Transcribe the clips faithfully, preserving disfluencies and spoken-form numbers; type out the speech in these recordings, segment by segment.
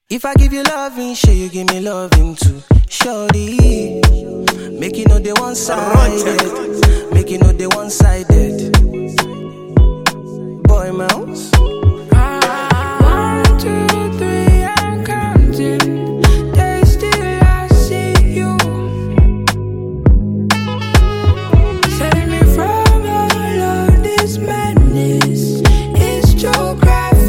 If I give you loving, sure you give me loving too. Shorty, make it know they one-sided. Make it know they one-sided. Boy mouse. One, two, three, I'm counting. They still I see you. Save me from all of this madness. It's geographic.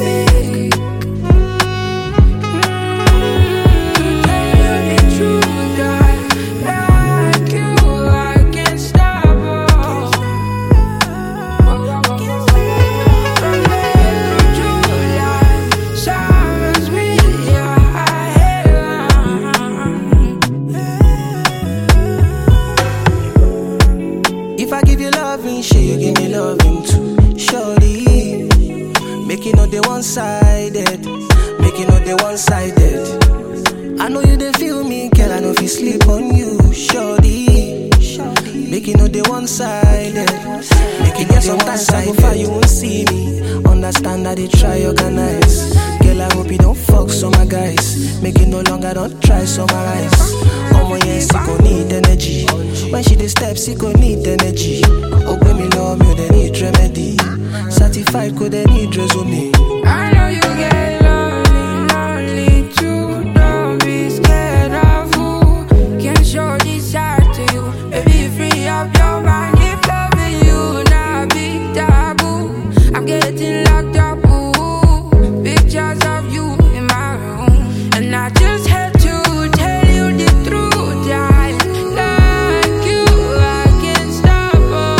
If I give you loving, sure you give me loving too. Shorty, make it know they one-sided. Make it know they one-sided. I know you they feel me, girl. I know if you sleep on you, shorty. Make it know they one-sided. Make it know they one-sided. Far you won't see me. Understand that they try organize. Girl, I hope you don't fuck some my guys. Make it no longer don't try summarize. Omo yes, she gon' need energy. When she dey step, she gon' need energy. Oh, when me love me, they need remedy. Certified, could they need resume. I know you get lonely, lonely too. Don't be scared of who can show this side to you. Baby, free up your mind. If loving you not be taboo, I'm getting locked up. Ooh, pictures of you in my room, and I just had to tell you the truth. I like you, I can't stop.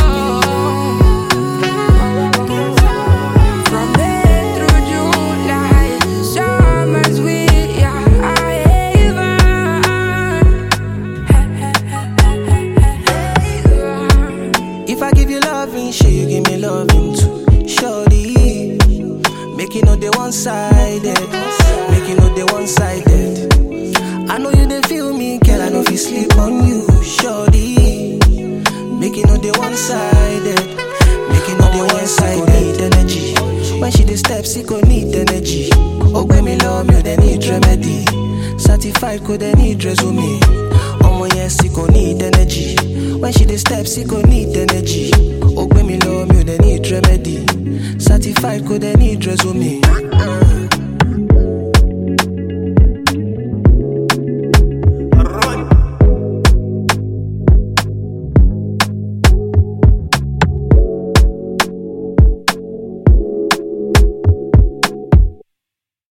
Oh. From May through July, summer's sweet, yeah, I even. If I give you loving, sure you give me loving too. Shorty, make it know they one-sided. Make it know they one-sided. I know you they feel me, girl. I know if you sleep on you, shorty. Make it know they one-sided. Make it know they one-sided. Need energy. When she dey step, she gon' need energy. Oh, when me love me, they need remedy. Certified, could they need resume. Omo yes, she gon' need energy. When she dey step, she gon' need energy. Oh, when me love me, they need remedy. Certified, could they need resume.